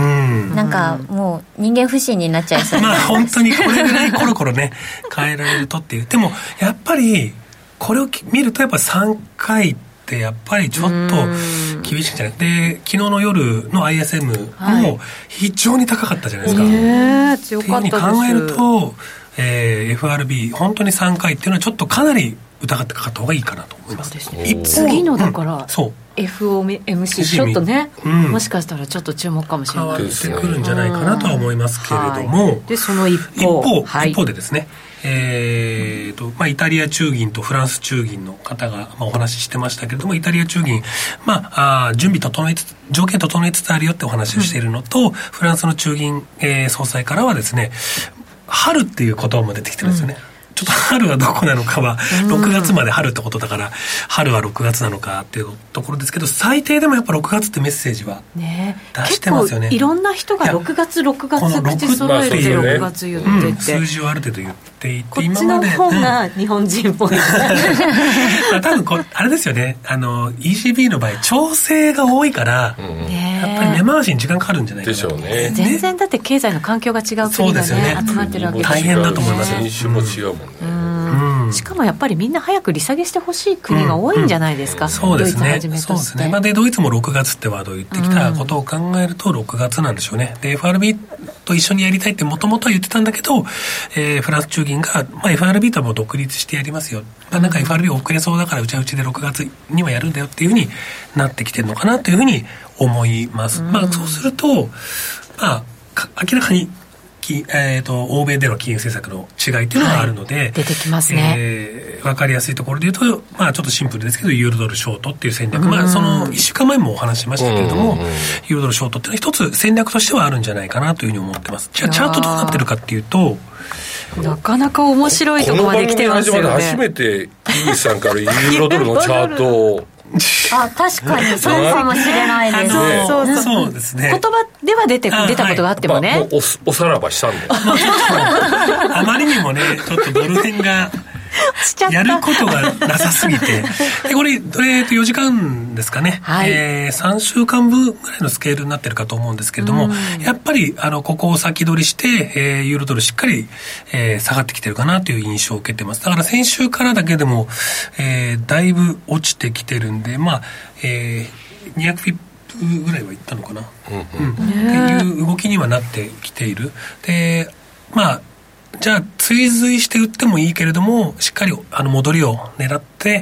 なんかもう人間不信になっちゃいそうまあ本当にこれぐらいコロコロね変えられるとっていう。でもやっぱりこれを見るとやっぱさんかいってやっぱりちょっと厳しいんじゃないで、昨日の夜の アイエスエム も非常に高かったじゃないですか、はい、 えー、強かったです。 っていうふうに考えると、えー、エフアールビー 本当にさんかいっていうのはちょっとかなり疑ってかかった方がいいかなと思います。 そうですね、次のだから、うん、 そうエフオーエムシー ちょっとね、うん、もしかしたらちょっと注目かもしれないです変わってくるんじゃないかなとは思いますけれども、はい、 でその一方一方、 はい、 一方でですね、えーとまあ、イタリア中銀とフランス中銀の方が、まあ、お話ししてましたけれども、イタリア中銀、まあ、あ準備整えつつ条件整えつつあるよってお話をしているのと、うん、フランスの中銀、えー、総裁からはですね、春っていう言葉も出てきてるんですよね、うん、ちょっと春はどこなのかはろくがつまで春ってことだから、うん、春はろくがつなのかっていうところですけど、最低でもやっぱろくがつってメッセージは出してますよね。 結構いろんな人がろくがつろくがつ口揃えてろくがつ言ってて、うん、数字をある程度言っていて、 こっちの方が日本人っぽい、うんまあ、多分こあれですよね、あの イーシービー の場合調整が多いから、うん、やっぱり根回しに時間かかるんじゃないかなでしょうね。 全然だって経済の環境が違う国が ね, ね集まってるわけですよね。 大変だと思います。 人種も違うもんね、 うんうん、しかもやっぱりみんな早く利下げしてほしい国が多いんじゃないですか、 うんうん、そうですね、 ドイツはじめとして。 そうですね、まあ、でドイツもろくがつってワードを言ってきたことを考えるとろくがつなんでしょうね。で エフアールビー と一緒にやりたいってもともとは言ってたんだけど、えー、フランス中銀が、まあ、エフアールビー とはもう独立してやりますよ、まあ、なんか エフアールビー 遅れそうだからうちはうちでろくがつにはやるんだよっていうふうになってきてるのかなというふうに思います、うん、まあ、そうすると、まあ、明らかにえー、と欧米での金融政策の違いというのがあるので、はい、 出てきますね、 えー、分かりやすいところで言うと、まあ、ちょっとシンプルですけどユーロドルショートっていう戦略、まあ、そのいっしゅうかんまえもお話ししましたけれども、ユーロドルショートっていうのは一つ戦略としてはあるんじゃないかなというふうに思ってます。じゃあチャートどうなってるかっていうと、 なかなか面白いところまで来てますよね。 この番組始まで初めて井口さんからユーロドルのチャートをあ、確かにそうかもしれないですね。そうそうそうですね。 言葉では出て出たことがあってもね、 はい、もう お, おさらばしたんであまりにもねちょっとドル円がやることがなさすぎてでこれ、えー、とよじかんですかね、はい、えー、さんしゅうかんぶんぐらいのスケールになってるかと思うんですけれども、やっぱりあのここを先取りして、えー、ユーロドルしっかり、えー、下がってきてるかなという印象を受けてます。だから先週からだけでも、えー、だいぶ落ちてきてるんで、まあ、えー、にひゃくフィップぐらいはいったのかな、うんうん、っていう動きにはなってきている。で、まあじゃあ追随して売ってもいいけれどもしっかりあの戻りを狙って、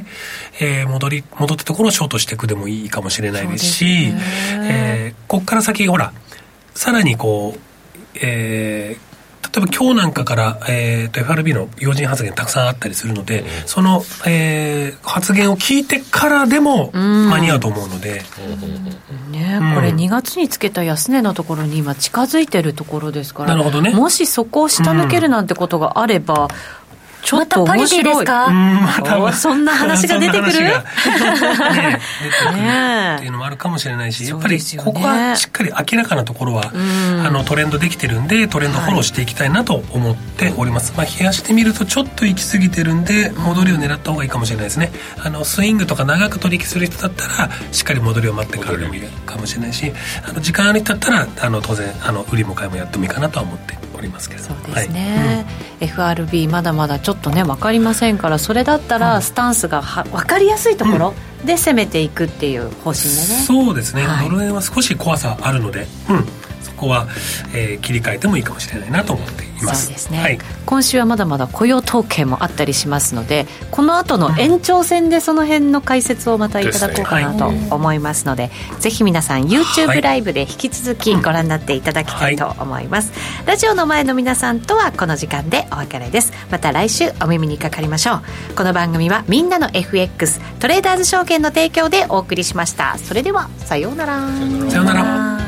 えー、戻り戻ったところをショートしていくでもいいかもしれないですし、えー、ここから先ほらさらにこう、えー例えば今日なんかから、えー、と エフアールビー の要人発言たくさんあったりするので、うん、その、えー、発言を聞いてからでも間に合うと思うので、 うんねうん、これにがつにつけた安値のところに今近づいてるところですから、 なるほどね、 もしそこを下抜けるなんてことがあれば、うんちょっと面白い。 またパリティですか？ うんまたそんな話が出てくる？ね、 出てくるっていうのもあるかもしれないし、やっぱりここはしっかり明らかなところは、あのトレンドできてるんでトレンドフォローしていきたいなと思っております、はい、まあ、冷やしてみるとちょっと行き過ぎてるんで戻りを狙った方がいいかもしれないですね。あのスイングとか長く取引する人だったらしっかり戻りを待ってからでもいいかもしれないし、あの時間ある人だったらあの当然あの売りも買いもやってもいいかなとは思っておりますけど。 そうですね、はいうん、エフアールビー まだまだちょっとね分かりませんから、それだったらスタンスがは分かりやすいところで攻めていくっていう方針でね、うん、 そうですね、はい、ドル円は少し怖さあるので、うん、そこは、えー、切り替えてもいいかもしれないなと思っています。 そうですね、 はい、 今週はまだまだ雇用統計もあったりしますので、この後の延長戦でその辺の解説をまたいただこうかなと思いますので、で、ねはい、ぜひ皆さん YouTube ライブで引き続きご覧になっていただきたいと思います、はい、ラジオの前の皆さんとはこの時間でお別れです。また来週お耳にかかりましょう。この番組はみんなの エフエックス トレーダーズ証券の提供でお送りしました。それではさようなら。 さようなら。